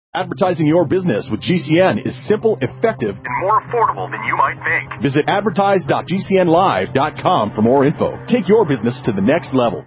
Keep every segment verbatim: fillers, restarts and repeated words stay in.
Advertising your business with G C N is simple, effective, and more affordable than you might think. Visit advertise dot g c n live dot com for more info. Take your business to the next level.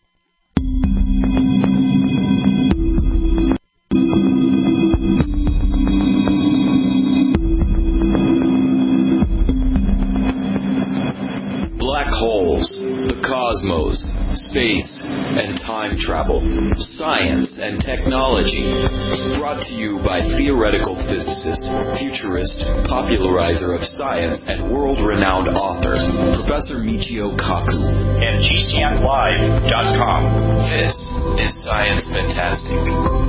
Black holes, the cosmos, space, and time travel, science and technology. Brought to you by theoretical physicist, futurist, popularizer of science, and world-renowned author, Professor Michio Kaku. And G C N live dot com. This is Science Fantastic.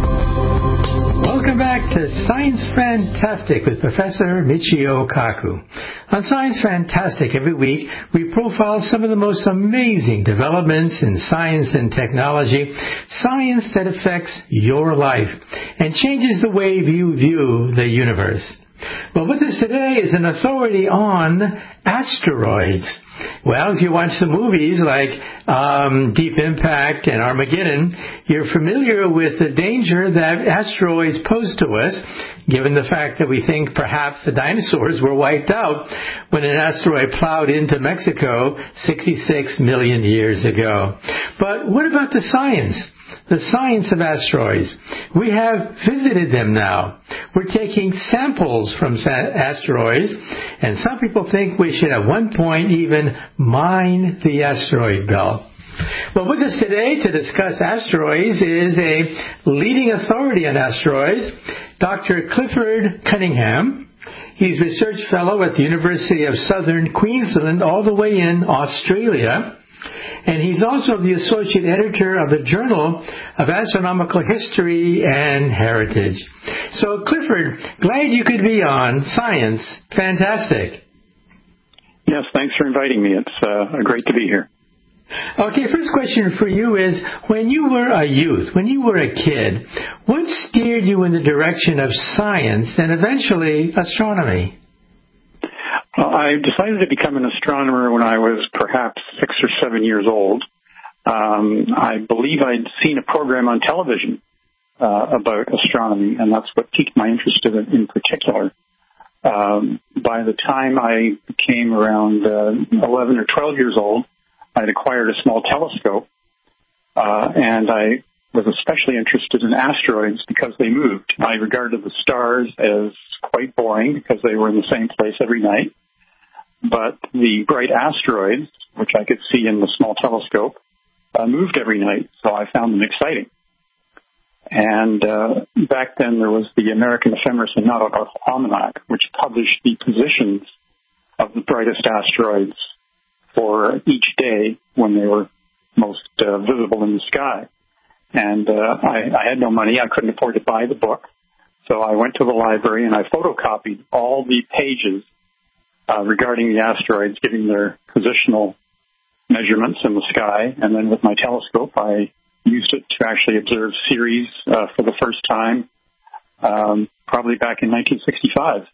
Welcome back to Science Fantastic with Professor Michio Kaku. On Science Fantastic, every week, we profile some of the most amazing developments in science and technology, science that affects your life and changes the way you view the universe. Well, with us today is an authority on asteroids. Well, if you watch the movies like um, Deep Impact and Armageddon, you're familiar with the danger that asteroids pose to us, given the fact that we think perhaps the dinosaurs were wiped out when an asteroid plowed into Mexico sixty-six million years ago. But what about the science? The science of asteroids. We have visited them now. We're taking samples from asteroids, and some people think we should at one point even mine the asteroid belt. Well, with us today to discuss asteroids is a leading authority on asteroids, Doctor Clifford Cunningham. He's research fellow at the University of Southern Queensland, all the way in Australia. And he's also the associate editor of the Journal of Astronomical History and Heritage. So, Clifford, glad you could be on Science Fantastic. Yes, thanks for inviting me. It's uh, great to be here. Okay, first question for you is, when you were a youth, when you were a kid, what steered you in the direction of science and eventually astronomy? Well, I decided to become an astronomer when I was perhaps six or seven years old. Um, I believe I'd seen a program on television uh, about astronomy, and that's what piqued my interest in it in particular. Um, by the time I became around uh, eleven or twelve years old, I'd acquired a small telescope, uh, and I was especially interested in asteroids because they moved. I regarded the stars as quite boring because they were in the same place every night. But the bright asteroids, which I could see in the small telescope, uh, moved every night, so I found them exciting. And uh, back then there was the American Ephemeris and Nautical Almanac, which published the positions of the brightest asteroids for each day when they were most uh, visible in the sky. And uh, I, I had no money. I couldn't afford to buy the book. So I went to the library and I photocopied all the pages uh, regarding the asteroids, giving their positional measurements in the sky. And then with my telescope, I used it to actually observe Ceres uh, for the first time, um, probably back in nineteen sixty-five.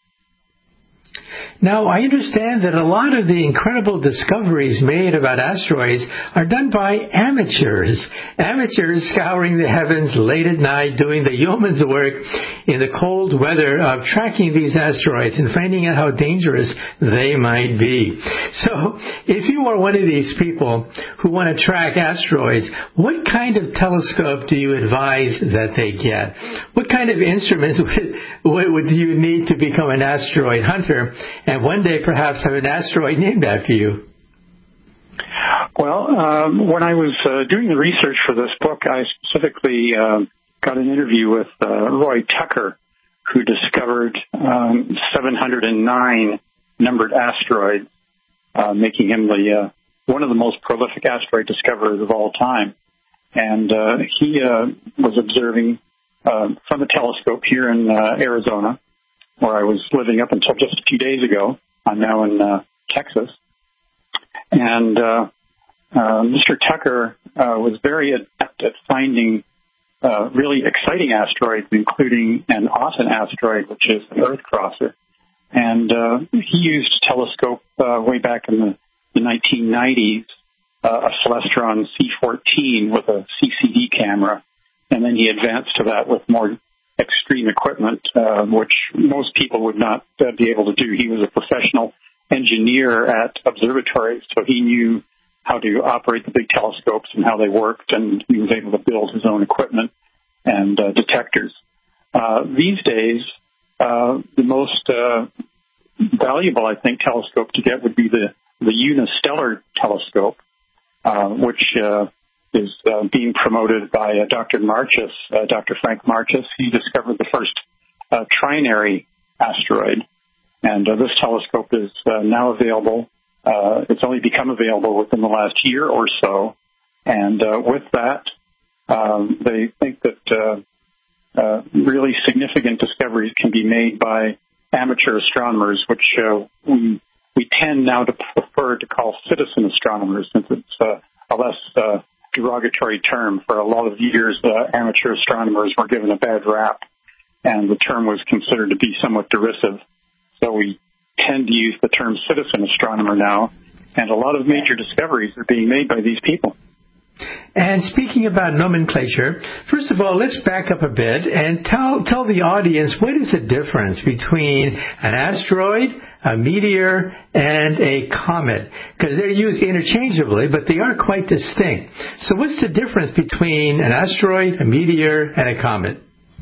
Now, I understand that a lot of the incredible discoveries made about asteroids are done by amateurs. Amateurs scouring the heavens late at night, doing the yeoman's work in the cold weather of tracking these asteroids and finding out how dangerous they might be. So, if you are one of these people who want to track asteroids, what kind of telescope do you advise that they get? What kind of instruments would, what would you need to become an asteroid hunter? And one day perhaps have an asteroid named after you? Well, um, when I was uh, doing the research for this book, I specifically uh, got an interview with uh, Roy Tucker, who discovered um, seven hundred nine numbered asteroids, uh, making him the uh, one of the most prolific asteroid discoverers of all time. And uh, he uh, was observing uh, from a telescope here in uh, Arizona, where I was living up until just a few days ago. I'm now in uh, Texas. And uh, uh, Mister Tucker uh, was very adept at finding uh, really exciting asteroids, including an Auton asteroid, which is an Earth crosser. And uh, he used a telescope uh, way back in the, the nineteen nineties, uh, a Celestron C fourteen with a C C D camera. And then he advanced to that with more extreme equipment, uh, which most people would not uh, be able to do. He was a professional engineer at observatories, so he knew how to operate the big telescopes and how they worked, and he was able to build his own equipment and uh, detectors. Uh, these days, uh, the most uh, valuable, I think, telescope to get would be the, the Unistellar telescope, uh, which uh, is uh, being promoted by uh, Doctor Marchus, uh, Doctor Frank Marchus. He discovered the first uh, trinary asteroid, and uh, this telescope is uh, now available. Uh, it's only become available within the last year or so, and uh, with that, um, they think that uh, uh, really significant discoveries can be made by amateur astronomers, which uh, we we tend now to prefer to call citizen astronomers, since it's uh, a less uh, derogatory term. For a lot of years, uh, amateur astronomers were given a bad rap, and the term was considered to be somewhat derisive. So we tend to use the term citizen astronomer now, and a lot of major discoveries are being made by these people. And speaking about nomenclature, first of all, let's back up a bit and tell tell the audience what is the difference between an asteroid, a meteor, and a comet, because they're used interchangeably, but they are quite distinct. So what's the difference between an asteroid, a meteor, and a comet?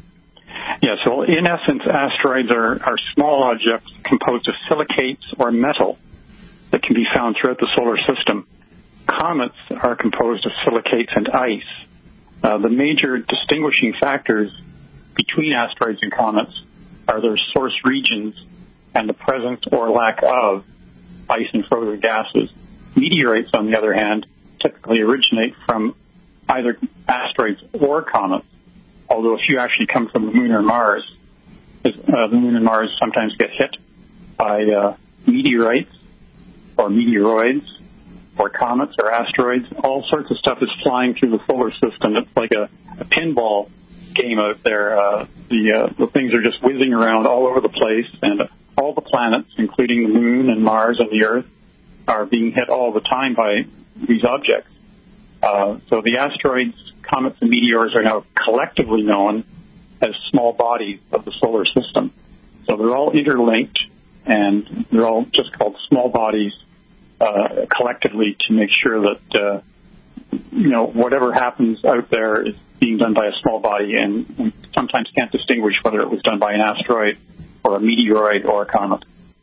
Yes, well, in essence, asteroids are, are small objects composed of silicates or metal that can be found throughout the solar system. Comets are composed of silicates and ice. Uh, the major distinguishing factors between asteroids and comets are their source regions and the presence or lack of ice and frozen gases. Meteorites, on the other hand, typically originate from either asteroids or comets, although a few actually come from the Moon or Mars. Uh, the Moon and Mars sometimes get hit by uh, meteorites or meteoroids, or comets or asteroids. All sorts of stuff is flying through the solar system. It's like a, a pinball game out there. Uh, the, uh, the things are just whizzing around all over the place, and all the planets, including the Moon and Mars and the Earth, are being hit all the time by these objects. Uh, so the asteroids, comets, and meteors are now collectively known as small bodies of the solar system. So they're all interlinked, and they're all just called small bodies Uh, collectively to make sure that, uh, you know, whatever happens out there is being done by a small body, and we sometimes can't distinguish whether it was done by an asteroid or a meteoroid or a comet.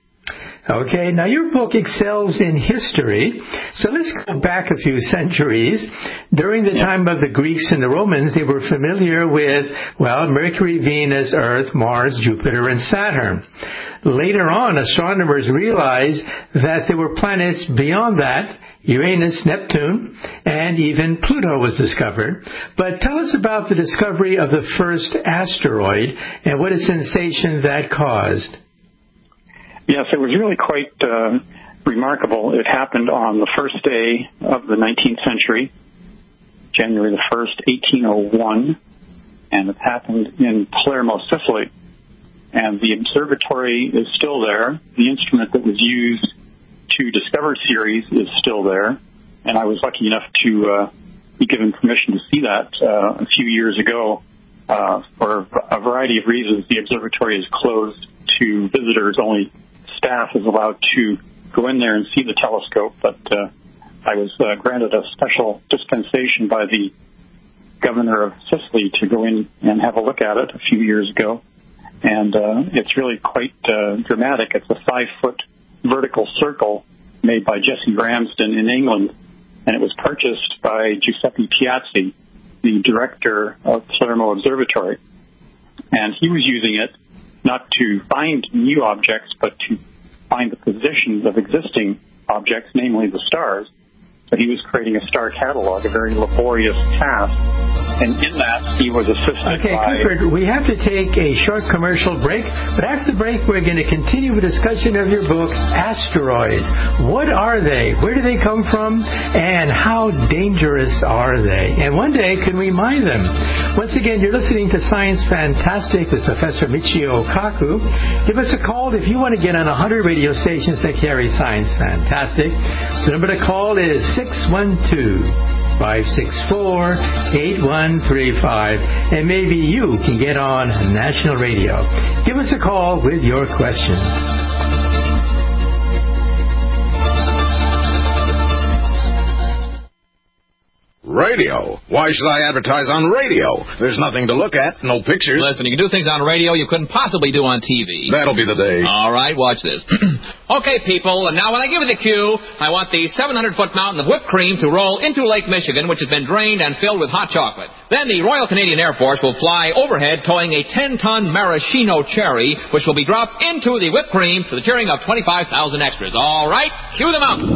Okay, now your book excels in history, so let's go back a few centuries. During the yeah. time of the Greeks and the Romans, they were familiar with, well, Mercury, Venus, Earth, Mars, Jupiter, and Saturn. Later on, astronomers realized that there were planets beyond that. Uranus, Neptune, and even Pluto was discovered. But tell us about the discovery of the first asteroid and what a sensation that caused. Yes, it was really quite uh, remarkable. It happened on the first day of the nineteenth century, January the first, eighteen oh one, and it happened in Palermo, Sicily. And the observatory is still there. The instrument that was used to discover Ceres is still there, and I was lucky enough to uh, be given permission to see that uh, a few years ago. Uh, for a variety of reasons, the observatory is closed to visitors. Only staff is allowed to go in there and see the telescope, but uh, I was uh, granted a special dispensation by the governor of Sicily to go in and have a look at it a few years ago, and uh, it's really quite uh, dramatic. It's a five-foot vertical circle made by Jesse Ramsden in England, and it was purchased by Giuseppe Piazzi, the director of Palermo Observatory, and he was using it not to find new objects, but to find the positions of existing objects, namely the stars. So he was creating a star catalog, a very laborious task. And in that, he was assisted okay, by... Okay, Clifford, we have to take a short commercial break. But after the break, we're going to continue the discussion of your book, Asteroids. What are they? Where do they come from? And how dangerous are they? And one day, can we mine them? Once again, you're listening to Science Fantastic with Professor Michio Kaku. Give us a call if you want to get on one hundred radio stations that carry Science Fantastic. The number to call is six one two, five six four, eight one three five, and maybe you can get on national radio. Give us a call with your questions. Radio? Why should I advertise on radio? There's nothing to look at, no pictures. Listen, you can do things on radio you couldn't possibly do on T V. That'll be the day. All right, watch this. Okay, people, and now when I give you the cue, I want the seven hundred foot mountain of whipped cream to roll into Lake Michigan, which has been drained and filled with hot chocolate. Then the Royal Canadian Air Force will fly overhead towing a ten ton maraschino cherry, which will be dropped into the whipped cream to the cheering of twenty-five thousand extras. All right, cue them out.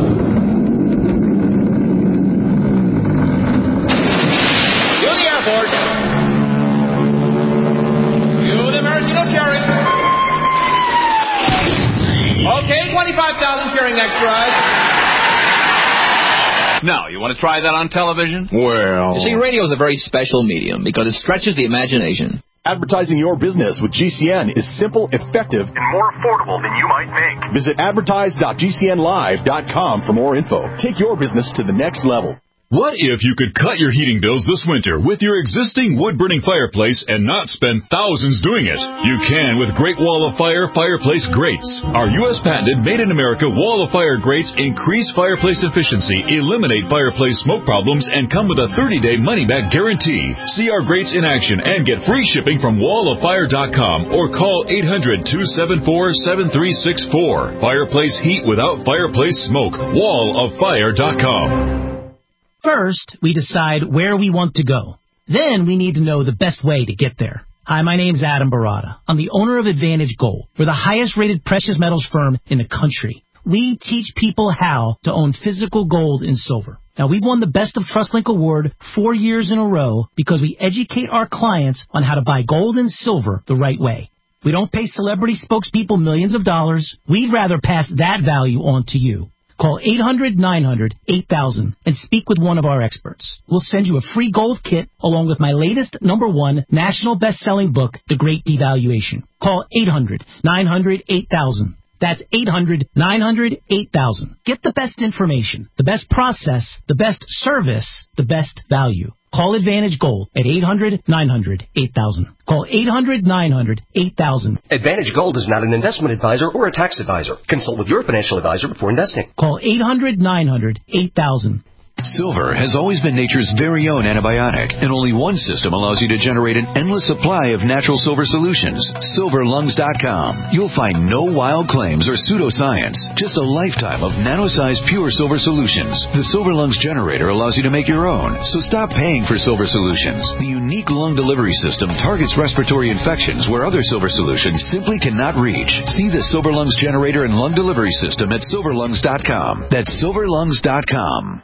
Okay, twenty-five thousand cheering extras. Now, you want to try that on television? Well... You see, radio is a very special medium because it stretches the imagination. Advertising your business with G C N is simple, effective, and more affordable than you might think. Visit advertise dot G C N live dot com for more info. Take your business to the next level. What if you could cut your heating bills this winter with your existing wood-burning fireplace and not spend thousands doing it? You can with Great Wall of Fire fireplace grates. Our U S patented made-in-America Wall of Fire grates increase fireplace efficiency, eliminate fireplace smoke problems, and come with a thirty day money-back guarantee. See our grates in action and get free shipping from wall of fire dot com or call eight hundred, two seven four, seven three six four. Fireplace heat without fireplace smoke. wall of fire dot com. First, we decide where we want to go. Then we need to know the best way to get there. Hi, my name's Adam Barada. I'm the owner of Advantage Gold. We're the highest-rated precious metals firm in the country. We teach people how to own physical gold and silver. Now, we've won the Best of TrustLink Award four years in a row because we educate our clients on how to buy gold and silver the right way. We don't pay celebrity spokespeople millions of dollars. We'd rather pass that value on to you. Call eight hundred, nine hundred, eight thousand and speak with one of our experts. We'll send you a free gold kit along with my latest number one national best-selling book, The Great Devaluation. Call eight hundred, nine hundred, eight thousand. That's eight hundred, nine hundred, eight thousand. Get the best information, the best process, the best service, the best value. Call Advantage Gold at eight hundred, nine hundred, eight thousand. Call eight hundred, nine hundred, eight thousand. Advantage Gold is not an investment advisor or a tax advisor. Consult with your financial advisor before investing. Call eight hundred, nine hundred, eight thousand. Silver has always been nature's very own antibiotic, and only one system allows you to generate an endless supply of natural silver solutions. silver lungs dot com. You'll find no wild claims or pseudoscience, just a lifetime of nano-sized pure silver solutions. The Silver Lungs generator allows you to make your own, so stop paying for silver solutions. The unique lung delivery system targets respiratory infections where other silver solutions simply cannot reach. See the Silver Lungs generator and lung delivery system at silver lungs dot com. That's silver lungs dot com.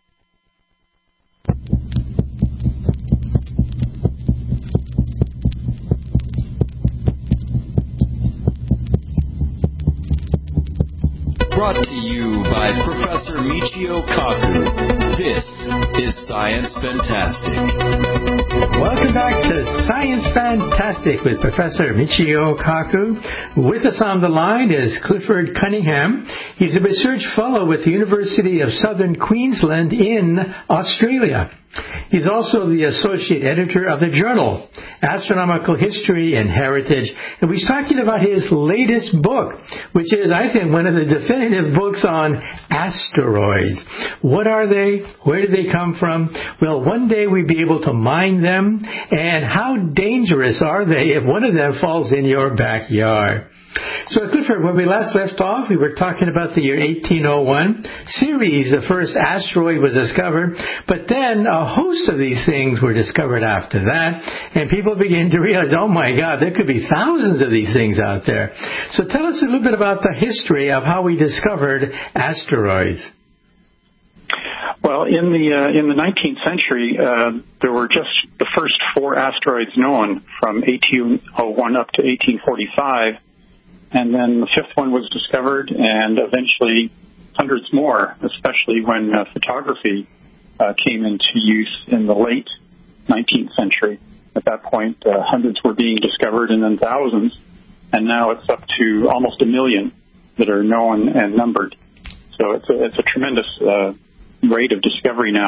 Brought to you by Professor Michio Kaku. This is Science Fantastic. Welcome back to Science Fantastic with Professor Michio Kaku. With us on the line is Clifford Cunningham. He's a research fellow with the University of Southern Queensland in Australia. He's also the associate editor of the journal, Astronomical History and Heritage. And we're talking about his latest book, which is, I think, one of the definitive books on asteroids. What are they? Where do they come from? Will one day we be able to mine them? And how dangerous are they if one of them falls in your backyard? So, Clifford, when we last left off, we were talking about the year eighteen oh one. Ceres, the first asteroid, was discovered, but then a host of these things were discovered after that, and people began to realize, oh my God, there could be thousands of these things out there. So tell us a little bit about the history of how we discovered asteroids. Well, in the uh, in the nineteenth century, uh, there were just the first four asteroids known from eighteen oh one up to eighteen forty-five. And then the fifth one was discovered, and eventually hundreds more, especially when uh, photography uh, came into use in the late nineteenth century. At that point, uh, hundreds were being discovered, and then thousands, and now it's up to almost a million that are known and numbered. So it's a, it's a tremendous uh, rate of discovery now.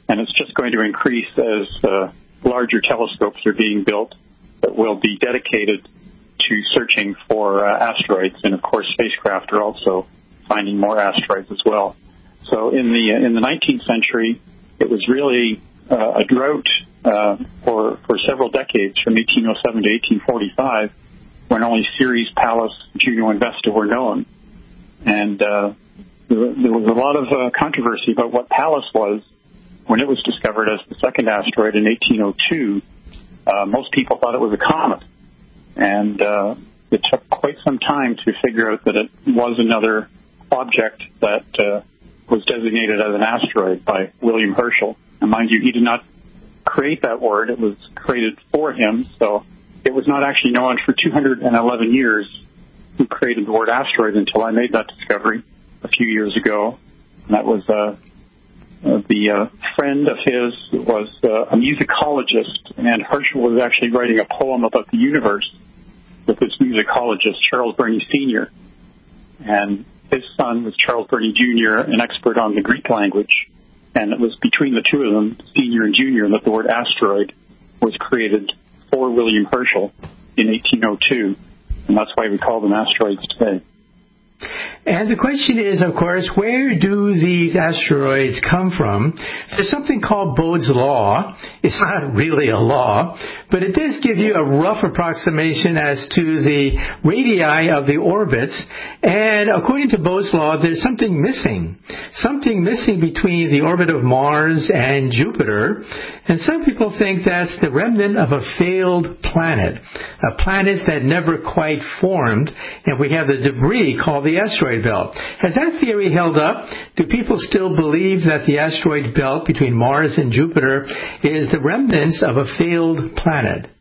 and it's just going to increase as uh, larger telescopes are being built that will be dedicated to searching for uh, asteroids, and of course spacecraft are also finding more asteroids as well. So in the uh, in the nineteenth century, it was really uh, a drought uh, for for several decades, from eighteen oh seven to eighteen forty-five, when only Ceres, Pallas, Juno, and Vesta were known, and uh, there, there was a lot of uh, controversy about what Pallas was when it was discovered as the second asteroid in eighteen oh two. Uh, most people thought it was a comet, and uh, it took quite some time to figure out that it was another object that uh, was designated as an asteroid by William Herschel. And mind you, he did not create that word. It was created for him, so it was not actually known for two hundred eleven years who created the word asteroid until I made that discovery a few years ago. And that was uh, uh, the uh, friend of his was uh, a musicologist, and Herschel was actually writing a poem about the universe with this musicologist, Charles Burney Senior And his son was Charles Burney Junior, an expert on the Greek language. And it was between the two of them, Senior and Junior, that the word asteroid was created for William Herschel in eighteen oh two. And that's why we call them asteroids today. And the question is, of course, where do these asteroids come from? There's something called Bode's Law. It's not really a law, but it does give you a rough approximation as to the radii of the orbits. And according to Bode's Law, there's something missing. Something missing between the orbit of Mars and Jupiter. And some people think that's the remnant of a failed planet, a planet that never quite formed, and we have the debris called the asteroid belt. Has that theory held up? Do people still believe that the asteroid belt between Mars and Jupiter is the remnants of a failed planet?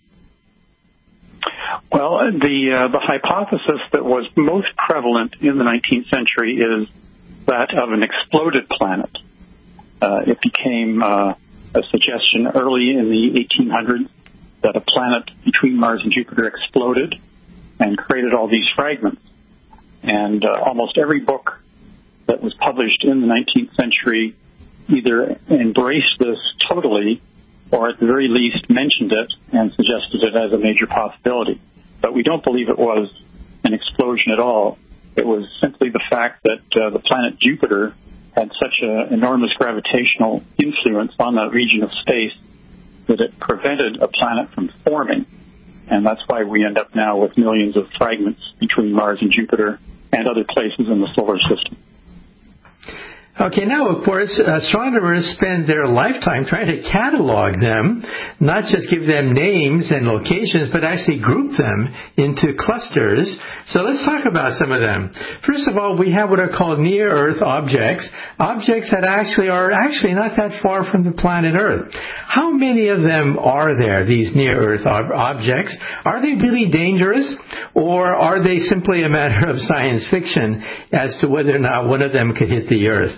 Well, the uh, the hypothesis that was most prevalent in the nineteenth century is that of an exploded planet. Uh, it became uh, a suggestion early in the eighteen hundreds that a planet between Mars and Jupiter exploded and created all these fragments. And uh, almost every book that was published in the nineteenth century either embraced this totally or at the very least mentioned it and suggested it as a major possibility. But we don't believe it was an explosion at all. It was simply the fact that uh, the planet Jupiter had such an enormous gravitational influence on that region of space that it prevented a planet from forming. And that's why we end up now with millions of fragments between Mars and Jupiter and other places in the solar system. Okay, now, of course, astronomers spend their lifetime trying to catalog them, not just give them names and locations, but actually group them into clusters. So let's talk about some of them. First of all, we have what are called near-Earth objects, objects that actually are actually not that far from the planet Earth. How many of them are there, these near-Earth ob- objects? Are they really dangerous, or are they simply a matter of science fiction as to whether or not one of them could hit the Earth?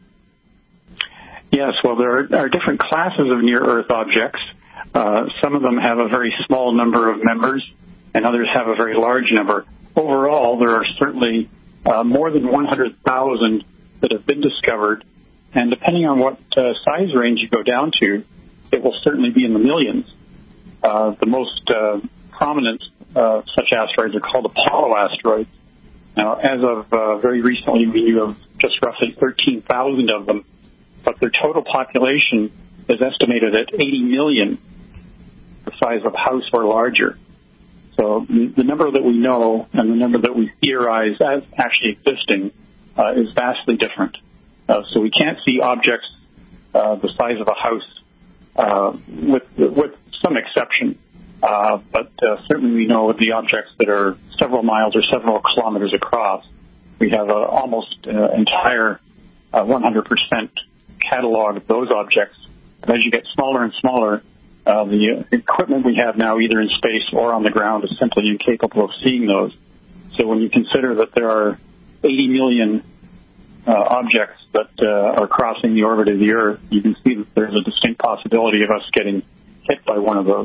Yes, well, there are, are different classes of near-Earth objects. Uh, some of them have a very small number of members, and others have a very large number. Overall, there are certainly uh, more than one hundred thousand that have been discovered, and depending on what uh, size range you go down to, it will certainly be in the millions. Uh, the most uh, prominent uh, such asteroids are called Apollo asteroids. Now, as of uh, very recently, we knew of just roughly thirteen thousand of them, but their total population is estimated at eighty million, the size of a house or larger. So the number that we know and the number that we theorize as actually existing uh, is vastly different. Uh, so we can't see objects uh, the size of a house, uh, with with some exception. Uh, but uh, certainly we know the objects that are several miles or several kilometers across. We have an almost uh, entire uh, one hundred percent catalog of those objects. But as you get smaller and smaller, uh, the equipment we have now, either in space or on the ground, is simply incapable of seeing those. So when you consider that there are eighty million uh, objects that uh, are crossing the orbit of the Earth, you can see that there's a distinct possibility of us getting hit by one of those.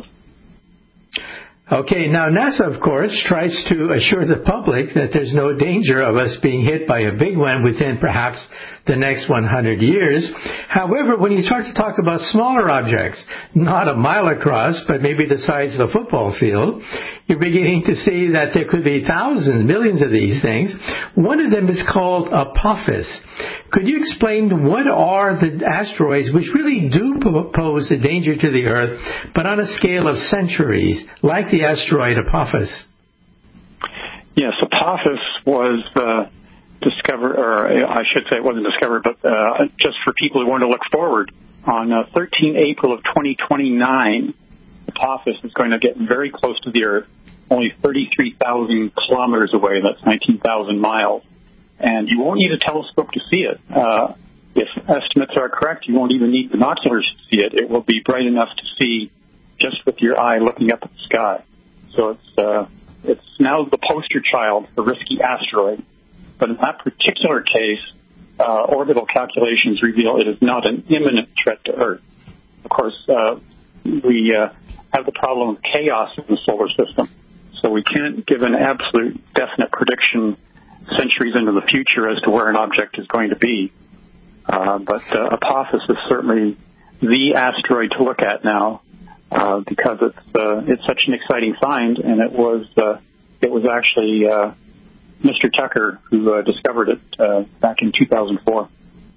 Okay, now NASA, of course, tries to assure the public that there's no danger of us being hit by a big one within perhaps the next one hundred years. However, when you start to talk about smaller objects, not a mile across, but maybe the size of a football field, you're beginning to see that there could be thousands, millions of these things. One of them is called Apophis. Could you explain what are the asteroids which really do pose a danger to the Earth, but on a scale of centuries, like the asteroid Apophis? Yes, Apophis was uh, discovered, or I should say it wasn't discovered, but uh, just for people who want to look forward, on uh, the thirteenth of April of twenty twenty-nine, Apophis is going to get very close to the Earth, only thirty-three thousand kilometers away. That's nineteen thousand miles. And you won't need a telescope to see it. Uh, if estimates are correct, you won't even need binoculars to see it. It will be bright enough to see just with your eye looking up at the sky. So it's uh, it's now the poster child for risky asteroid. But in that particular case, uh, orbital calculations reveal it is not an imminent threat to Earth. Of course, uh, we uh, have the problem of chaos in the solar system. So we can't give an absolute definite prediction centuries into the future as to where an object is going to be. Uh, but uh, Apophis is certainly the asteroid to look at now uh, because it's uh, it's such an exciting find, and it was uh, it was actually uh, Mister Tucker who uh, discovered it uh, back in two thousand four.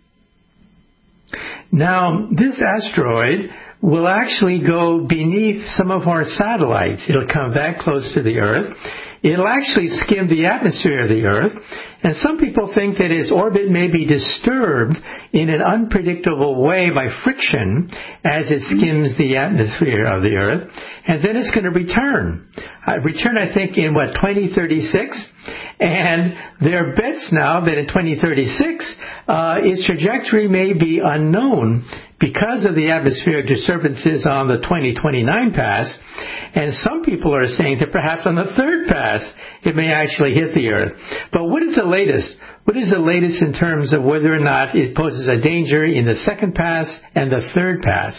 Now, this asteroid will actually go beneath some of our satellites. It'll come that close to the Earth. It'll actually skim the atmosphere of the Earth, and some people think that its orbit may be disturbed in an unpredictable way by friction as it skims the atmosphere of the Earth, and then it's going to return. Uh, return, I think, in, what, twenty thirty-six? And there are bets now that in twenty thirty-six, uh, its trajectory may be unknown because of the atmospheric disturbances on the twenty twenty-nine pass. And some people are saying that perhaps on the third pass, it may actually hit the Earth. But what is the latest? What is the latest in terms of whether or not it poses a danger in the second pass and the third pass?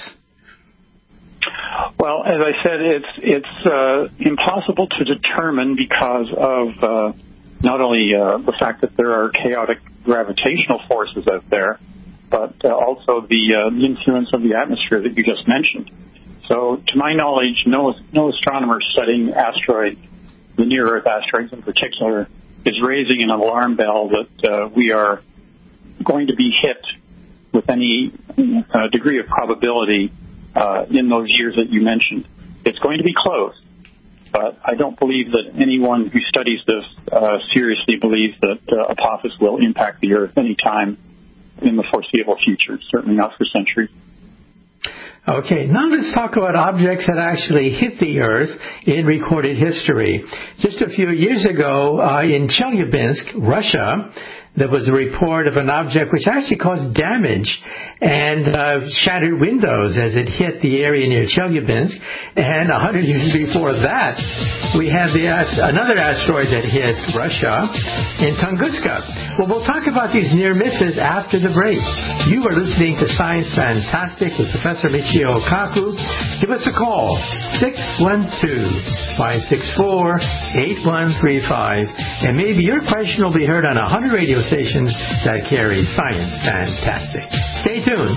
Well, as I said, it's it's uh, impossible to determine because of uh, not only uh, the fact that there are chaotic gravitational forces out there, but uh, also the, uh, the influence of the atmosphere that you just mentioned. So, to my knowledge, no, no astronomer studying asteroids, the near-Earth asteroids in particular, is raising an alarm bell that uh, we are going to be hit with any uh, degree of probability uh, in those years that you mentioned. It's going to be close, but I don't believe that anyone who studies this uh, seriously believes that uh, Apophis will impact the Earth any time in the foreseeable future, certainly not for centuries. Okay, now let's talk about objects that actually hit the Earth in recorded history. Just a few years ago, uh, in Chelyabinsk, Russia, there was a report of an object which actually caused damage and uh, shattered windows as it hit the area near Chelyabinsk. And a hundred years before that, we had the another asteroid that hit Russia in Tunguska. Well, we'll talk about these near misses after the break. You are listening to Science Fantastic with Professor Michio Kaku. Give us a call, six one two, five six four, eight one three five, and maybe your question will be heard on one hundred radio stations that carry Science Fantastic. Stay tuned.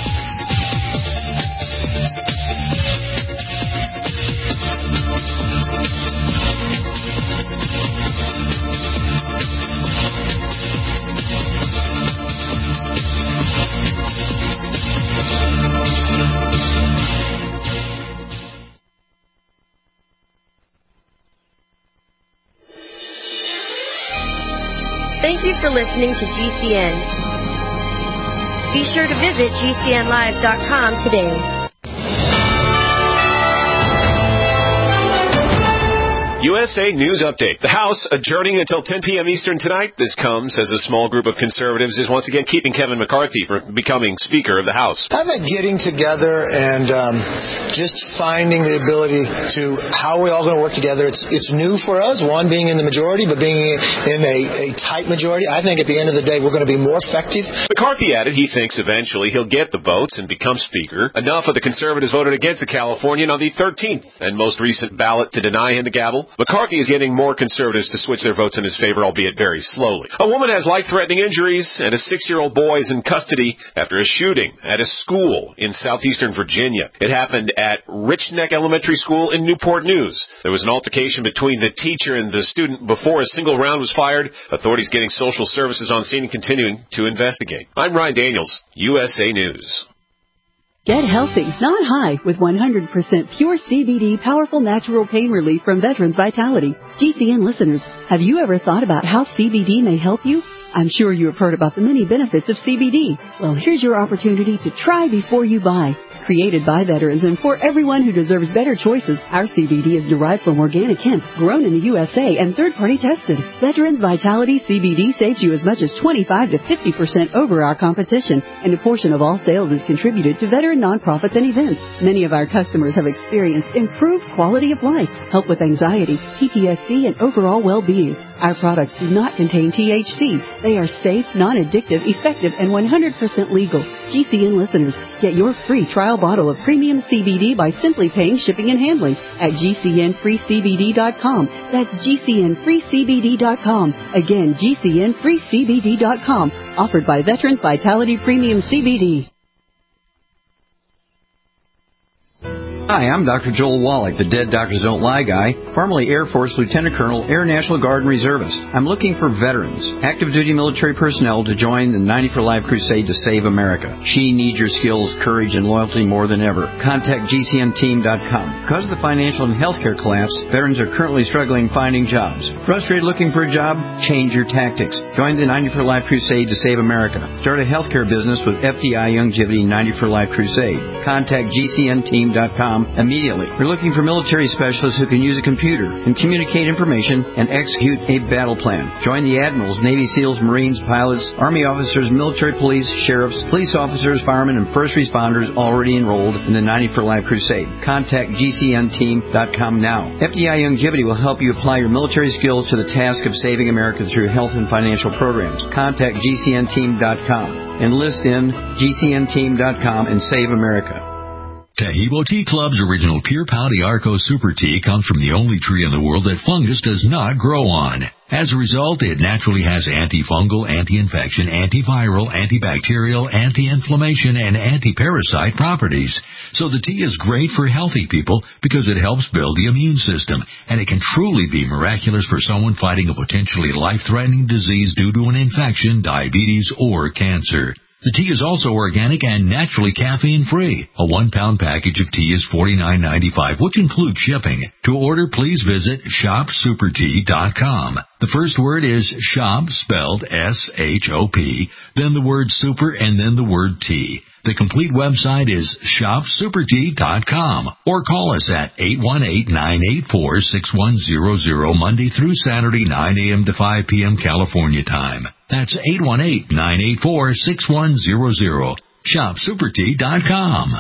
Thank you for listening to G C N. Be sure to visit G C N live dot com today. U S A News Update. The House adjourning until ten p.m. Eastern tonight. This comes as a small group of conservatives is once again keeping Kevin McCarthy from becoming Speaker of the House. I think getting together and um, just finding the ability to how are we all going to work together. It's it's new for us, one, being in the majority, but being in a, a tight majority. I think at the end of the day, we're going to be more effective. McCarthy added he thinks eventually he'll get the votes and become Speaker. Enough of the conservatives voted against the Californian on the thirteenth and most recent ballot to deny him the gavel. McCarthy is getting more conservatives to switch their votes in his favor, albeit very slowly. A woman has life-threatening injuries, and a six-year-old boy is in custody after a shooting at a school in southeastern Virginia. It happened at Rich Neck Elementary School in Newport News. There was an altercation between the teacher and the student before a single round was fired. Authorities getting social services on scene and continuing to investigate. I'm Ryan Daniels, U S A News. Get healthy, not high, with one hundred percent pure C B D powerful natural pain relief from Veterans Vitality. G C N listeners, have you ever thought about how C B D may help you? I'm sure you have heard about the many benefits of C B D. Well, here's your opportunity to try before you buy. Created by veterans and for everyone who deserves better choices, our C B D is derived from organic hemp, grown in the U S A and third-party tested. Veterans Vitality C B D saves you as much as twenty-five to fifty percent over our competition, and a portion of all sales is contributed to veteran nonprofits and events. Many of our customers have experienced improved quality of life, help with anxiety, P T S D, and overall well-being. Our products do not contain T H C. They are safe, non-addictive, effective, and one hundred percent legal. G C N listeners, get your free trial bottle of premium C B D by simply paying shipping and handling at G C N free C B D dot com. That's G C N free C B D dot com. Again, G C N free C B D dot com. Offered by Veterans Vitality Premium C B D. Hi, I'm Doctor Joel Wallach, the Dead Doctors Don't Lie guy, formerly Air Force Lieutenant Colonel, Air National Guard and Reservist. I'm looking for veterans, active duty military personnel to join the ninety for Life crusade to save America. She needs your skills, courage, and loyalty more than ever. Contact G C N team dot com. Because of the financial and healthcare collapse, veterans are currently struggling finding jobs. Frustrated looking for a job? Change your tactics. Join the ninety for Life crusade to save America. Start a healthcare business with F D I Youngevity ninety for Life crusade. Contact G C N team dot com immediately. We're looking for military specialists who can use a computer and communicate information and execute a battle plan. Join the admirals, Navy SEALs, Marines, pilots, Army officers, military police, sheriffs, police officers, firemen, and first responders already enrolled in the ninety for Life crusade. Contact G C N team dot com now. F D I Youngevity will help you apply your military skills to the task of saving America through health and financial programs. Contact G C N team dot com. Enlist in G C N team dot com and save America. Tahibo Tea Club's original Pure Pau d'Arco Super Tea comes from the only tree in the world that fungus does not grow on. As a result, it naturally has antifungal, anti-infection, antiviral, antibacterial, anti-inflammation, and anti-parasite properties. So the tea is great for healthy people because it helps build the immune system, and it can truly be miraculous for someone fighting a potentially life-threatening disease due to an infection, diabetes, or cancer. The tea is also organic and naturally caffeine-free. A one-pound package of tea is forty-nine ninety-five, which includes shipping. To order, please visit shop super tea dot com. The first word is shop, spelled S H O P, then the word super, and then the word tea. The complete website is shop super tea dot com, or call us at eight one eight, nine eight four, six one zero zero Monday through Saturday, nine a.m. to five p.m. California time. That's eight one eight, nine eight four, six one zero zero. shop super tea dot com.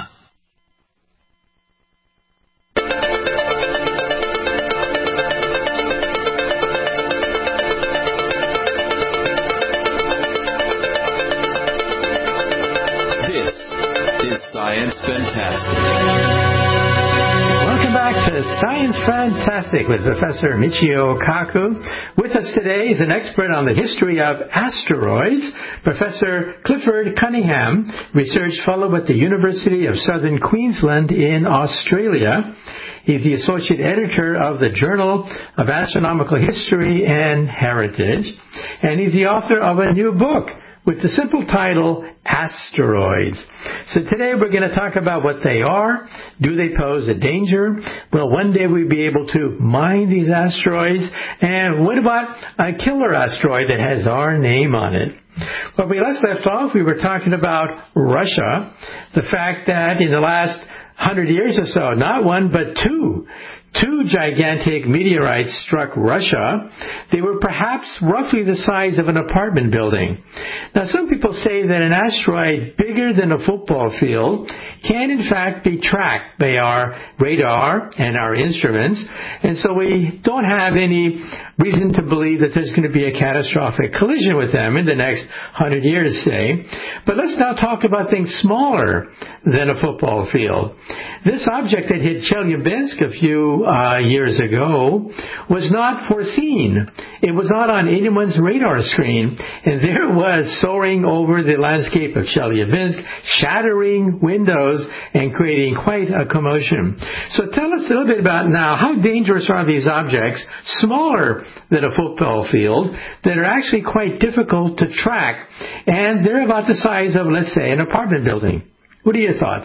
Science Fantastic. Welcome back to Science Fantastic with Professor Michio Kaku. With us today is an expert on the history of asteroids, Professor Clifford Cunningham, Research Fellow at the University of Southern Queensland in Australia. He's the Associate Editor of the Journal of Astronomical History and Heritage, and he's the author of a new book with the simple title, Asteroids. So today we're going to talk about what they are. Do they pose a danger? Will one day we be able to mine these asteroids? And what about a killer asteroid that has our name on it? When we last left off, we were talking about Russia, the fact that in the last hundred years or so, not one but two, Two gigantic meteorites struck Russia. They were perhaps roughly the size of an apartment building. Now, some people say that an asteroid bigger than a football field can in fact be tracked by our radar and our instruments, and so we don't have any reason to believe that there's going to be a catastrophic collision with them in the next hundred years, say. But let's now talk about things smaller than a football field. This object that hit Chelyabinsk a few uh, years ago was not foreseen. It was not on anyone's radar screen, and there it was soaring over the landscape of Chelyabinsk, shattering windows and creating quite a commotion. So tell us a little bit about now, how dangerous are these objects, smaller than a football field, that are actually quite difficult to track, and they're about the size of, let's say, an apartment building. What are your thoughts?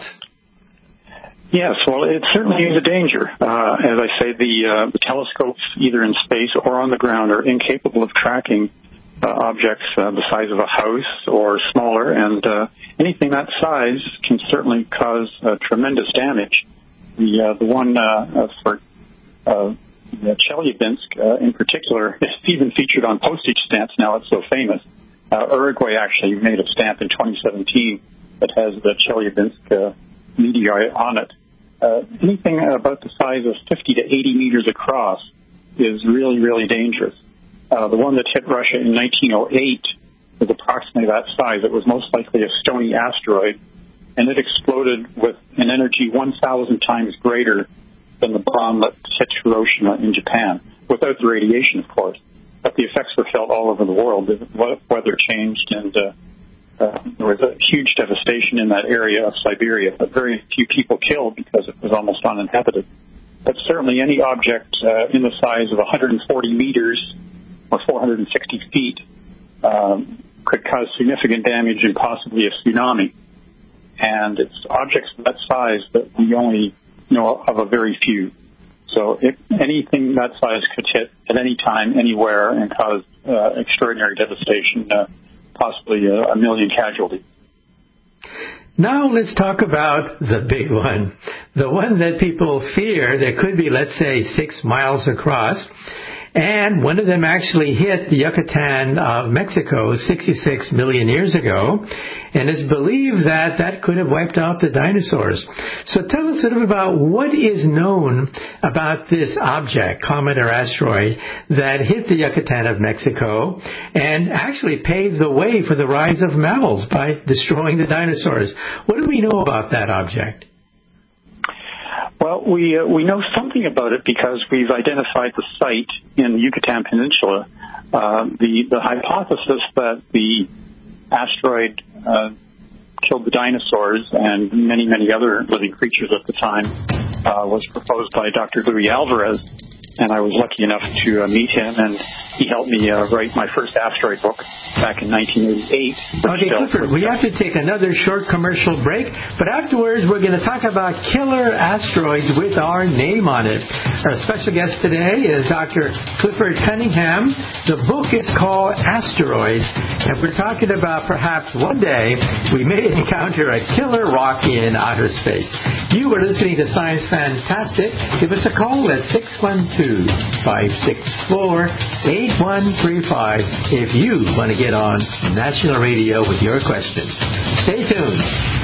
Yes, well, it certainly is a danger. Uh, as I say, the, uh, the telescopes, either in space or on the ground, are incapable of tracking uh, objects uh, the size of a house or smaller, and uh, anything that size can certainly cause uh, tremendous damage. The uh, the one uh, for uh, Chelyabinsk, uh, in particular, is even featured on postage stamps now. It's so famous. Uh, Uruguay actually made a stamp in twenty seventeen that has the Chelyabinsk uh, meteorite on it. Uh, anything about the size of fifty to eighty meters across is really, really dangerous. Uh, the one that hit Russia in nineteen oh eight was approximately that size. It was most likely a stony asteroid, and it exploded with an energy one thousand times greater than the bomb that hit Hiroshima in Japan, without the radiation, of course. But the effects were felt all over the world. The weather changed, and uh, uh, there was a huge devastation in that area of Siberia, but very few people killed because it was almost uninhabited. But certainly any object uh, in the size of one hundred forty meters or four hundred sixty feet um, could cause significant damage and possibly a tsunami. And it's objects of that size that we only know of a very few. So if anything that size could hit at any time, anywhere, and cause uh, extraordinary devastation, uh, possibly a, a million casualties. Now let's talk about the big one, the one that people fear that could be, let's say, six miles across. And one of them actually hit the Yucatan of Mexico sixty-six million years ago, and it's believed that that could have wiped out the dinosaurs. So tell us a little bit about what is known about this object, comet or asteroid, that hit the Yucatan of Mexico and actually paved the way for the rise of mammals by destroying the dinosaurs. What do we know about that object? Well, we uh, we know something about it because we've identified the site in the Yucatan Peninsula. Uh, the the hypothesis that the asteroid uh, killed the dinosaurs and many many other living creatures at the time uh, was proposed by Doctor Luis Alvarez, and I was lucky enough to uh, meet him, and he helped me uh, write my first asteroid book back in nineteen eighty-eight. Okay, Clifford, we have to take another short commercial break, but afterwards we're going to talk about killer asteroids with our name on it. Our special guest today is Doctor Clifford Cunningham. The book is called Asteroids, and we're talking about perhaps one day we may encounter a killer rock in outer space. You are listening to Science Fantastic. Give us a call at six one two, five six four, eight one three five if you want to get on national radio with your questions. Stay tuned.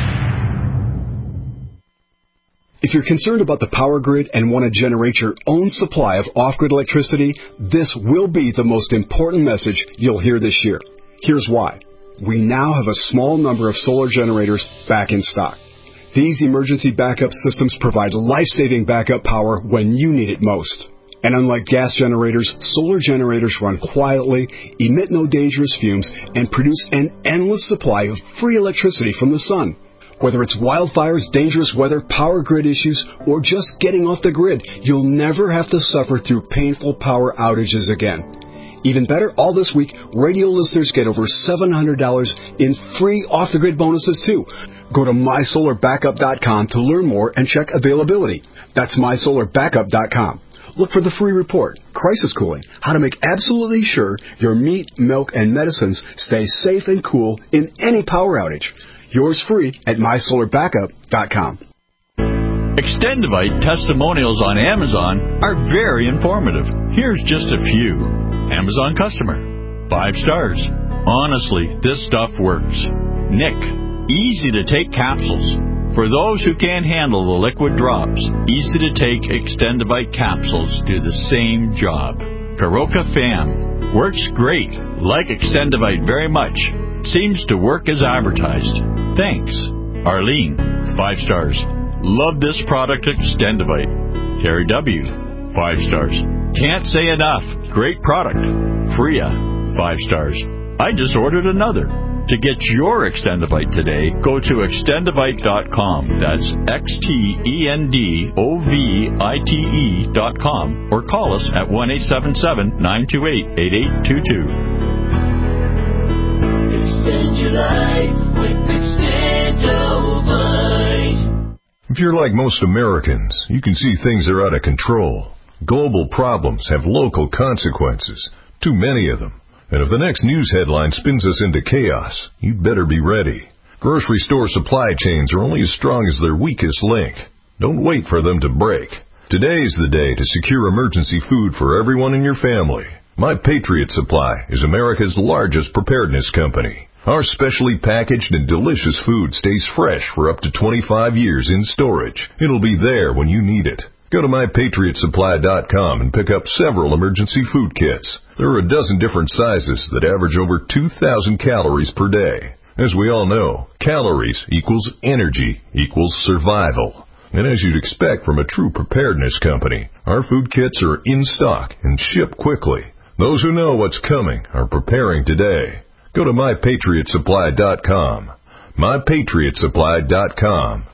If you're concerned about the power grid and want to generate your own supply of off-grid electricity, this will be the most important message you'll hear this year. Here's why. We now have a small number of solar generators back in stock. These emergency backup systems provide life-saving backup power when you need it most. And unlike gas generators, solar generators run quietly, emit no dangerous fumes, and produce an endless supply of free electricity from the sun. Whether it's wildfires, dangerous weather, power grid issues, or just getting off the grid, you'll never have to suffer through painful power outages again. Even better, all this week, radio listeners get over seven hundred dollars in free off-the-grid bonuses, too. Go to my solar backup dot com to learn more and check availability. That's my solar backup dot com. Look for the free report, Crisis Cooling, how to make absolutely sure your meat, milk, and medicines stay safe and cool in any power outage. Yours free at my solar backup dot com. Extendivite testimonials on Amazon are very informative. Here's just a few. Amazon customer. Five stars. Honestly, this stuff works. Nick. Easy to take capsules. For those who can't handle the liquid drops, easy to take Extendivite capsules do the same job. Karoka Fam works great. Like Extendivite very much. Seems to work as advertised. Thanks. Arlene, five stars. Love this product, Extendivite. Terry W, five stars. Can't say enough. Great product. Freya, five stars. I just ordered another. To get your Extendivite today, go to extendivite dot com. That's X T E N D O V I T E dot com. Or call us at one eight seven seven, nine two eight, eight eight two two. Extend your life with Extendivite. If you're like most Americans, you can see things are out of control. Global problems have local consequences. Too many of them. And if the next news headline spins us into chaos, you'd better be ready. Grocery store supply chains are only as strong as their weakest link. Don't wait for them to break. Today is the day to secure emergency food for everyone in your family. My Patriot Supply is America's largest preparedness company. Our specially packaged and delicious food stays fresh for up to twenty-five years in storage. It'll be there when you need it. Go to my patriot supply dot com and pick up several emergency food kits. There are a dozen different sizes that average over two thousand calories per day. As we all know, calories equals energy equals survival. And as you'd expect from a true preparedness company, our food kits are in stock and ship quickly. Those who know what's coming are preparing today. Go to my patriot supply dot com. my patriot supply dot com.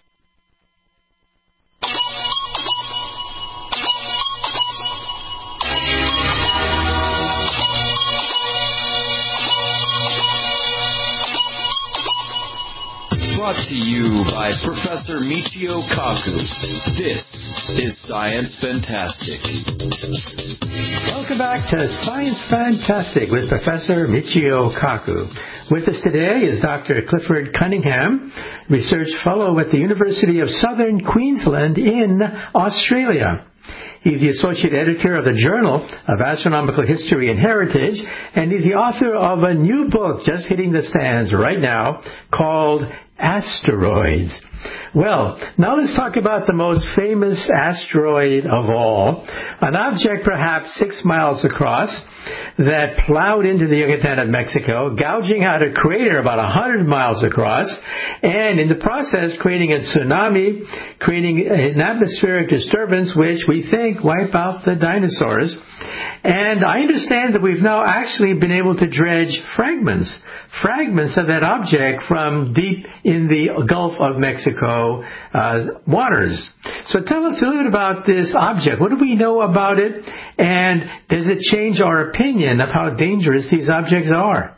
Brought to you by Professor Michio Kaku. This is Science Fantastic. Welcome back to Science Fantastic with Professor Michio Kaku. With us today is Doctor Clifford Cunningham, Research Fellow at the University of Southern Queensland in Australia. He's the Associate Editor of the Journal of Astronomical History and Heritage, and he's the author of a new book just hitting the stands right now called Asteroids. Well, now let's talk about the most famous asteroid of all, an object perhaps six miles across that plowed into the Yucatan of Mexico, gouging out a crater about one hundred miles across, and in the process creating a tsunami, creating an atmospheric disturbance which we think wiped out the dinosaurs. And I understand that we've now actually been able to dredge fragments, fragments of that object from deep in the Gulf of Mexico uh, waters. So tell us a little bit about this object. What do we know about it? And does it change our opinion of how dangerous these objects are?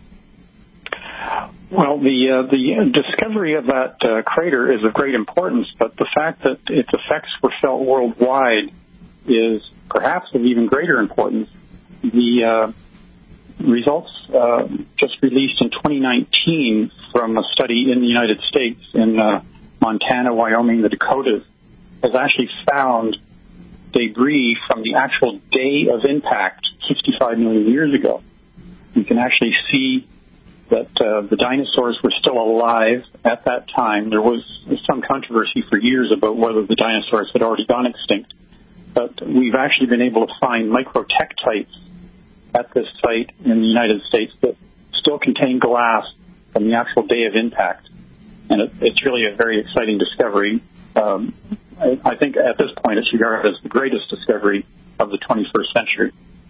Well, the uh, the discovery of that uh, crater is of great importance, but the fact that its effects were felt worldwide is perhaps of even greater importance. The uh, results uh, just released in twenty nineteen from a study in the United States in uh, Montana, Wyoming, the Dakotas, has actually found debris from the actual day of impact sixty-five million years ago. You can actually see that uh, the dinosaurs were still alive at that time. There was some controversy for years about whether the dinosaurs had already gone extinct. But we've actually been able to find microtektites at this site in the United States that still contain glass from the actual day of impact. And it, it's really a very exciting discovery. Um, I, I think at this point it's regarded as the greatest discovery of the twenty-first century.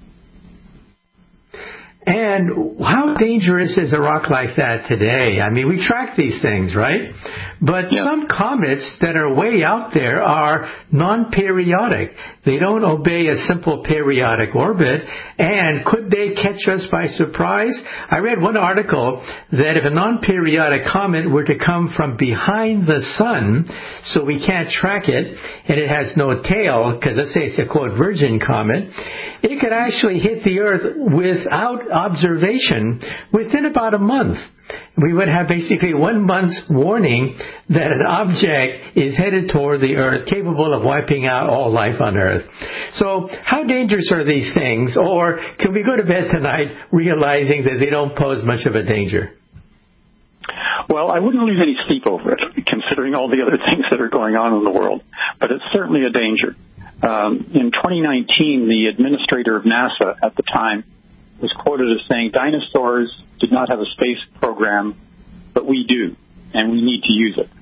And how dangerous is a rock like that today? I mean, we track these things, right? But yeah. Some comets that are way out there are non-periodic. They don't obey a simple periodic orbit. And could they catch us by surprise? I read one article that if a non-periodic comet were to come from behind the sun, so we can't track it, and it has no tail, because let's say it's a, quote, virgin comet, it could actually hit the Earth without observation within about a month. We would have basically one month's warning that an object is headed toward the Earth, capable of wiping out all life on Earth. So how dangerous are these things? Or can we go to bed tonight realizing that they don't pose much of a danger? Well, I wouldn't lose any sleep over it, considering all the other things that are going on in the world. But it's certainly a danger. Um, in twenty nineteen, the administrator of NASA at the time was quoted as saying, dinosaurs did not have a space program, but we do, and we need to use it.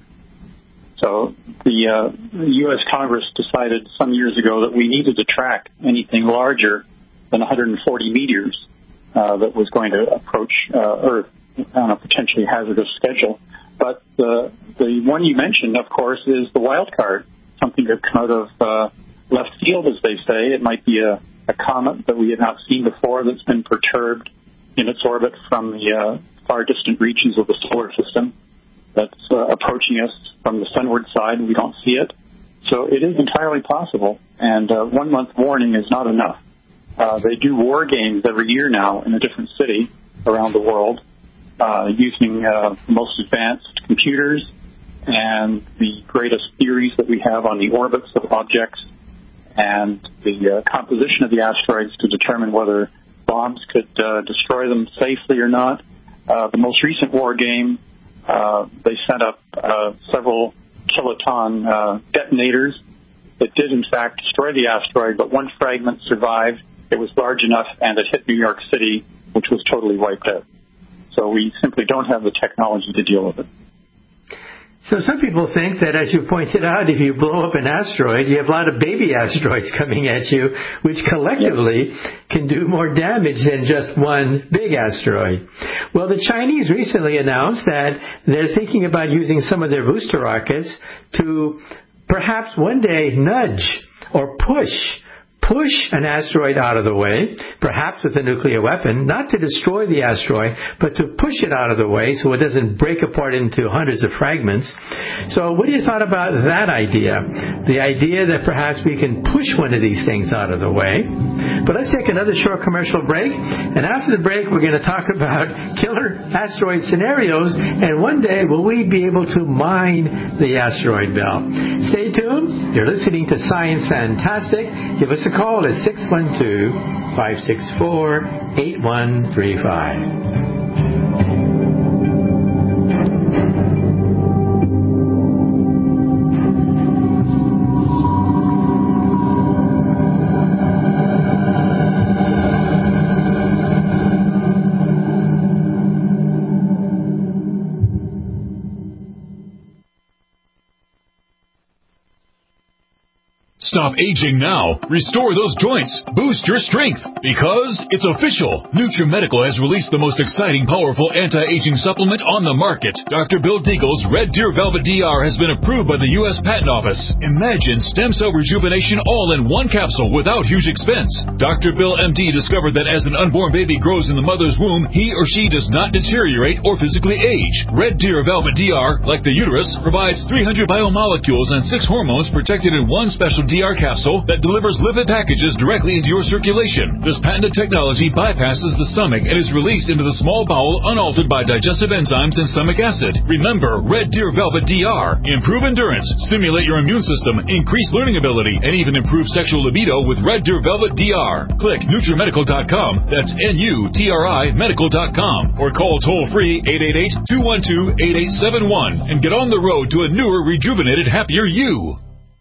So the, uh, the U S Congress decided some years ago that we needed to track anything larger than one hundred forty meters uh, that was going to approach uh, Earth on a potentially hazardous schedule. But the the one you mentioned, of course, is the wild card, something that come out of uh, left field, as they say. It might be a, a comet that we have not seen before that's been perturbed in its orbit from the uh, far distant regions of the solar system that's uh, approaching us from the sunward side, and we don't see it. So it is entirely possible, and uh, one month warning is not enough. Uh, they do war games every year now in a different city around the world, uh, using uh, the most advanced computers and the greatest theories that we have on the orbits of objects and the uh, composition of the asteroids to determine whether bombs could uh, destroy them safely or not. Uh, the most recent war game, uh, they sent up uh, several kiloton uh, detonators that did, in fact, destroy the asteroid, but one fragment survived. It was large enough, and it hit New York City, which was totally wiped out. So we simply don't have the technology to deal with it. So some people think that, as you pointed out, if you blow up an asteroid, you have a lot of baby asteroids coming at you, which collectively can do more damage than just one big asteroid. Well, the Chinese recently announced that they're thinking about using some of their booster rockets to perhaps one day nudge or push push an asteroid out of the way, perhaps with a nuclear weapon, not to destroy the asteroid, but to push it out of the way so it doesn't break apart into hundreds of fragments. So what do you thought about that idea? The idea that perhaps we can push one of these things out of the way. But let's take another short commercial break, and after the break we're going to talk about killer asteroid scenarios, and one day will we be able to mine the asteroid belt. Stay tuned. You're listening to Science Fantastic. Give us a call at six one two, five six four, eight one three five. Stop aging now. Restore those joints. Boost your strength. Because it's official. NutriMedical has released the most exciting, powerful anti-aging supplement on the market. Doctor Bill Deagle's Red Deer Velvet D R has been approved by the U S Patent Office. Imagine stem cell rejuvenation all in one capsule without huge expense. Doctor Bill M D discovered that as an unborn baby grows in the mother's womb, he or she does not deteriorate or physically age. Red Deer Velvet D R, like the uterus, provides three hundred biomolecules and six hormones protected in one special D R capsule that delivers lipid packages directly into your circulation. This patented technology bypasses the stomach and is released into the small bowel unaltered by digestive enzymes and stomach acid. Remember, Red Deer Velvet D R. Improve endurance, stimulate your immune system, increase learning ability, and even improve sexual libido with Red Deer Velvet D R. Click Nutri Medical dot com, that's N U T R I Medical dot com, or call toll-free eight eight eight, two one two, eight eight seven one and get on the road to a newer, rejuvenated, happier you.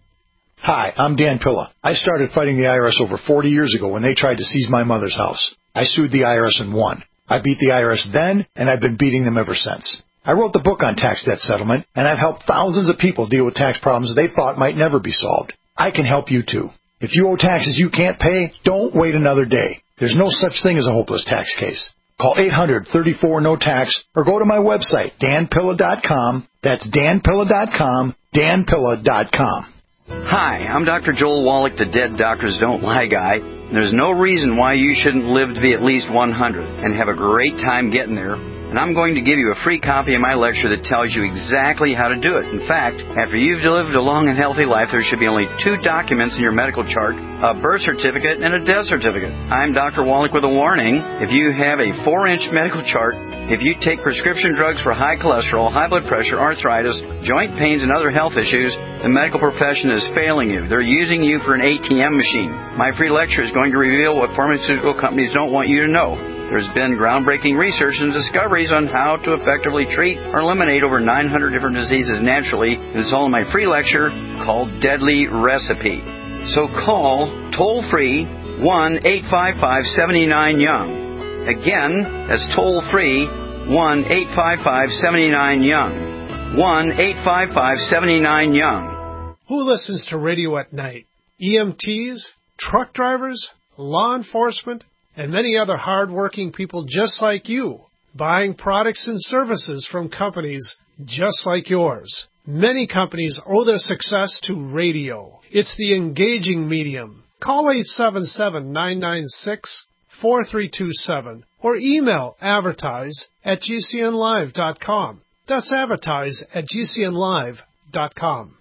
Hi, I'm Dan Pilla. I started fighting the I R S over forty years ago when they tried to seize my mother's house. I sued the I R S and won. I beat the I R S then, and I've been beating them ever since. I wrote the book on tax debt settlement, and I've helped thousands of people deal with tax problems they thought might never be solved. I can help you too. If you owe taxes you can't pay, don't wait another day. There's no such thing as a hopeless tax case. Call eight hundred, thirty-four, no tax, or go to my website, Dan Pilla dot com. That's Dan Pilla dot com, Dan Pilla dot com. Hi, I'm Doctor Joel Wallach, the Dead Doctors Don't Lie guy. There's no reason why you shouldn't live to be at least one hundred and have a great time getting there. And I'm going to give you a free copy of my lecture that tells you exactly how to do it. In fact, after you've lived a long and healthy life, there should be only two documents in your medical chart, a birth certificate and a death certificate. I'm Doctor Wallach with a warning. If you have a four-inch medical chart, if you take prescription drugs for high cholesterol, high blood pressure, arthritis, joint pains, and other health issues, the medical profession is failing you. They're using you for an A T M machine. My free lecture is going to reveal what pharmaceutical companies don't want you to know. There's been groundbreaking research and discoveries on how to effectively treat or eliminate over nine hundred different diseases naturally. It's all in my free lecture called Deadly Recipe. So call toll-free one eight five five, seven nine, young. Again, that's toll-free one eight five five, seven nine, young. one eight five five, seven nine, young. Who listens to radio at night? E M Ts, truck drivers, law enforcement, and many other hard-working people just like you, buying products and services from companies just like yours. Many companies owe their success to radio. It's the engaging medium. Call eight seven seven, nine nine six, four three two seven or email advertise at g c n live dot com. That's advertise at g c n live dot com.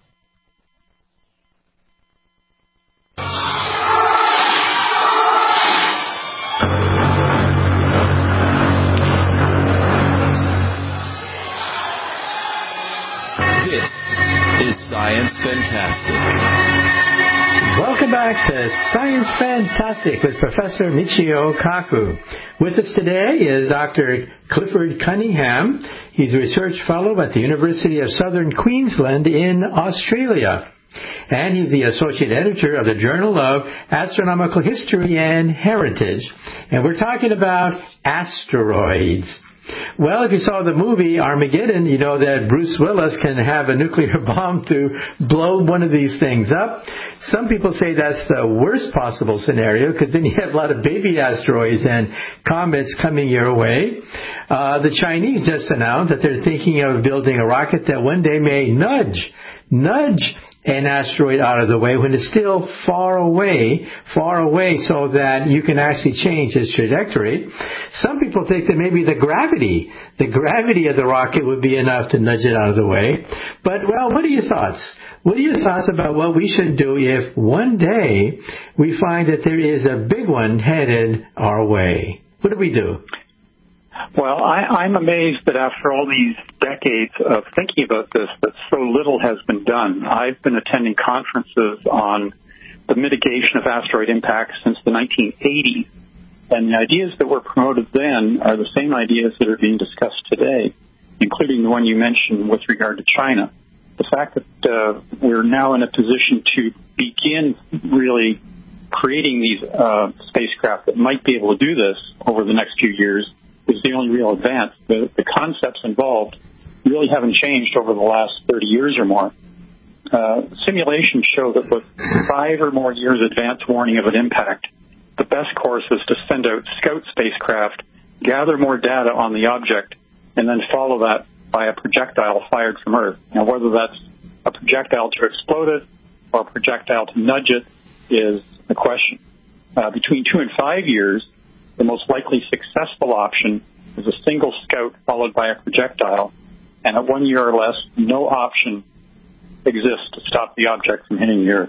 This is Science Fantastic. Welcome back to Science Fantastic with Professor Michio Kaku. With us today is Doctor Clifford Cunningham. He's a research fellow at the University of Southern Queensland in Australia. And he's the associate editor of the Journal of Astronomical History and Heritage. And we're talking about asteroids. Well, if you saw the movie Armageddon, you know that Bruce Willis can have a nuclear bomb to blow one of these things up. Some people say that's the worst possible scenario because then you have a lot of baby asteroids and comets coming your way. Uh, the Chinese just announced that they're thinking of building a rocket that one day may nudge, nudge an asteroid out of the way when it's still far away, far away so that you can actually change its trajectory. Some people think that maybe the gravity, the gravity of the rocket would be enough to nudge it out of the way. But, well, what are your thoughts? What are your thoughts about what we should do if one day we find that there is a big one headed our way? What do we do? Well, I, I'm amazed that after all these decades of thinking about this, that so little has been done. I've been attending conferences on the mitigation of asteroid impacts since the nineteen eighties, and the ideas that were promoted then are the same ideas that are being discussed today, including the one you mentioned with regard to China. The fact that uh, we're now in a position to begin really creating these uh, spacecraft that might be able to do this over the next few years is the only real advance. The, the concepts involved really haven't changed over the last thirty years or more. Uh, simulations show that with five or more years advance warning of an impact, the best course is to send out scout spacecraft, gather more data on the object, and then follow that by a projectile fired from Earth. Now, whether that's a projectile to explode it or a projectile to nudge it is the question. Uh, between two and five years, the most likely successful option is a single scout followed by a projectile, and at one year or less, no option exists to stop the object from hitting the Earth.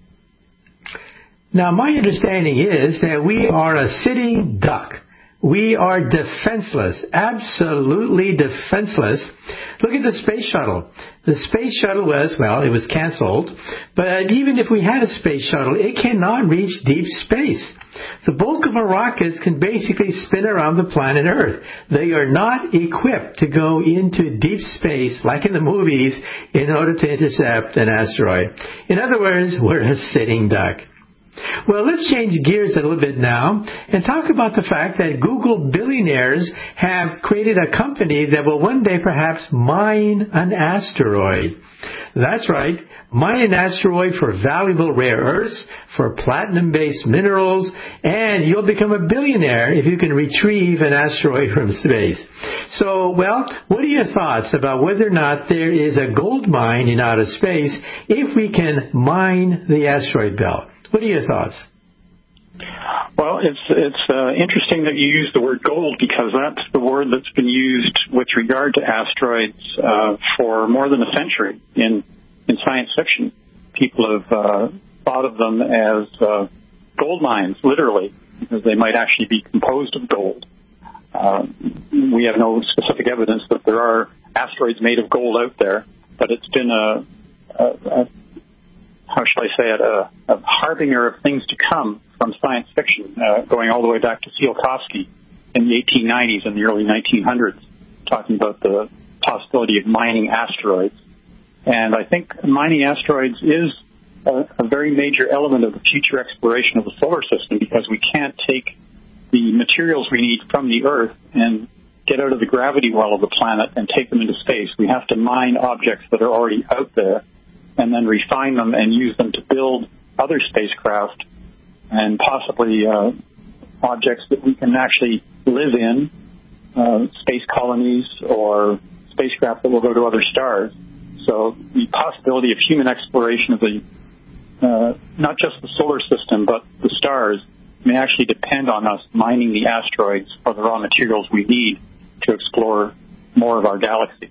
Now, my understanding is that we are a sitting duck. We are defenseless, absolutely defenseless. Look at the space shuttle. The space shuttle was, well, it was canceled, but even if we had a space shuttle, it cannot reach deep space. The bulk of our rockets can basically spin around the planet Earth. They are not equipped to go into deep space, like in the movies, in order to intercept an asteroid. In other words, we're a sitting duck. Well, let's change gears a little bit now and talk about the fact that Google billionaires have created a company that will one day perhaps mine an asteroid. That's right, mine an asteroid for valuable rare earths, for platinum-based minerals, and you'll become a billionaire if you can retrieve an asteroid from space. So, well, what are your thoughts about whether or not there is a gold mine in outer space if we can mine the asteroid belt? What are your thoughts? Well, it's it's uh, interesting that you use the word gold because that's the word that's been used with regard to asteroids uh, for more than a century in in science fiction. People have uh, thought of them as uh, gold mines, literally, because they might actually be composed of gold. Uh, we have no specific evidence that there are asteroids made of gold out there, but it's been a, a, a how shall I say it, a, a harbinger of things to come from science fiction, uh, going all the way back to Tsiolkovsky in in the eighteen nineties and the early nineteen hundreds, talking about the possibility of mining asteroids. And I think mining asteroids is a, a very major element of the future exploration of the solar system, because we can't take the materials we need from the Earth and get out of the gravity well of the planet and take them into space. We have to mine objects that are already out there and then refine them and use them to build other spacecraft and possibly uh, objects that we can actually live in, uh, space colonies or spacecraft that will go to other stars. So the possibility of human exploration of the uh, not just the solar system, but the stars may actually depend on us mining the asteroids for the raw materials we need to explore more of our galaxy.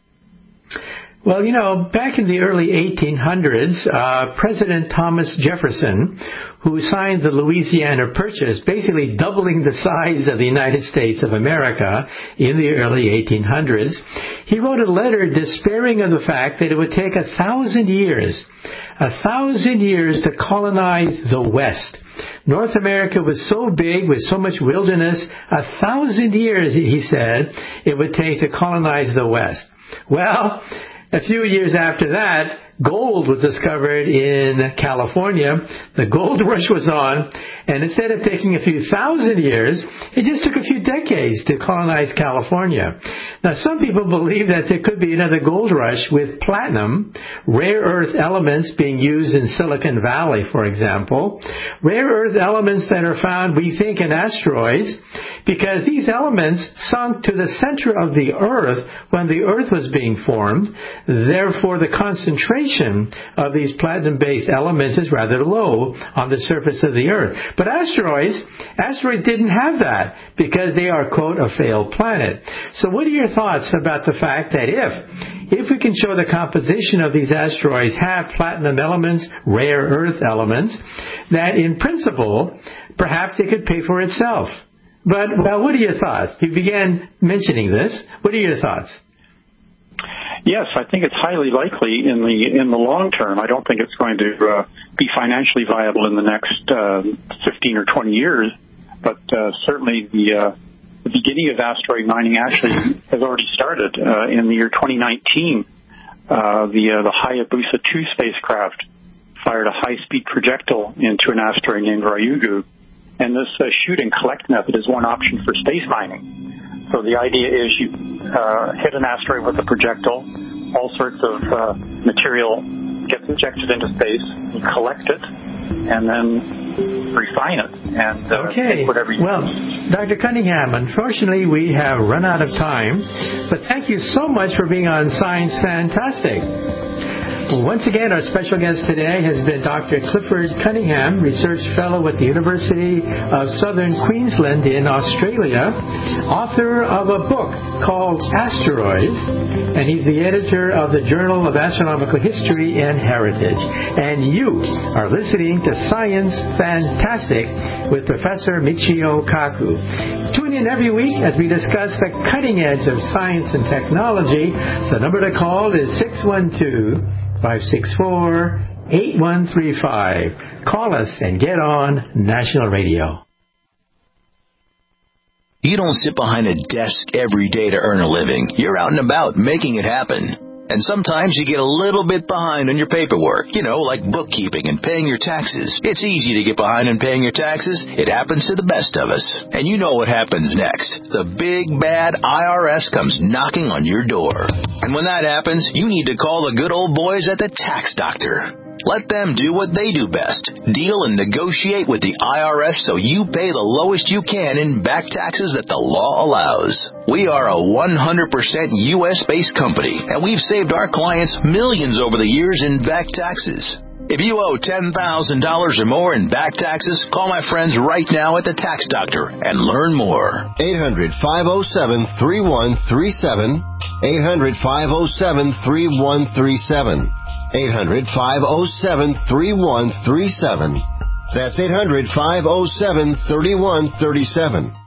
Well, you know, back in the early eighteen hundreds, uh, President Thomas Jefferson, who signed the Louisiana Purchase, basically doubling the size of the United States of America in the early eighteen hundreds, he wrote a letter despairing of the fact that it would take a thousand years, a thousand years to colonize the West. North America was so big, with so much wilderness, a thousand years, he said, it would take to colonize the West. Well, a few years after that, gold was discovered in California. The gold rush was on, and instead of taking a few thousand years, it just took a few decades to colonize California. Now, some people believe that there could be another gold rush with platinum, rare earth elements being used in Silicon Valley, for example, rare earth elements that are found, we think, in asteroids, because these elements sunk to the center of the Earth when the Earth was being formed. Therefore, the concentration of these platinum-based elements is rather low on the surface of the Earth. But asteroids, asteroids didn't have that because they are, quote, a failed planet. So what are your thoughts about the fact that if, if we can show the composition of these asteroids have platinum elements, rare earth elements, that in principle, perhaps it could pay for itself? But, well, what are your thoughts? You began mentioning this. What are your thoughts? Yes, I think it's highly likely in the in the long term. I don't think it's going to uh, be financially viable in the next uh, fifteen or twenty years, but uh, certainly the uh, the beginning of asteroid mining actually has already started. Uh, in the year twenty nineteen, uh, the uh, the Hayabusa two spacecraft fired a high-speed projectile into an asteroid named Ryugu, and this uh, shoot and collect method is one option for space mining. So the idea is you uh, hit an asteroid with a projectile, all sorts of uh, material gets ejected into space, you collect it, and then refine it, and uh, okay. take whatever you Well, Doctor Cunningham, unfortunately we have run out of time, but thank you so much for being on Science Fantastic. Once again, our special guest today has been Doctor Clifford Cunningham, Research Fellow at the University of Southern Queensland in Australia, author of a book called Asteroids, and he's the editor of the Journal of Astronomical History and Heritage. And you are listening to Science Fantastic with Professor Michio Kaku. Tune in every week as we discuss the cutting edge of science and technology. The number to call is six one two, five six four, eight one three five. Call us and get on National Radio. You don't sit behind a desk every day to earn a living. You're out and about making it happen. And sometimes you get a little bit behind on your paperwork, you know, like bookkeeping and paying your taxes. It's easy to get behind on paying your taxes. It happens to the best of us. And you know what happens next. The big, bad I R S comes knocking on your door. And when that happens, you need to call the good old boys at the Tax Doctor. Let them do what they do best. Deal and negotiate with the I R S so you pay the lowest you can in back taxes that the law allows. We are a one hundred percent U S-based company, and we've saved our clients millions over the years in back taxes. If you owe ten thousand dollars or more in back taxes, call my friends right now at the Tax Doctor and learn more. eight hundred, five oh seven, three one three seven. eight hundred, five oh seven, three one three seven. eight hundred, five oh seven, three one three seven. That's eight hundred, five oh seven, three one three seven.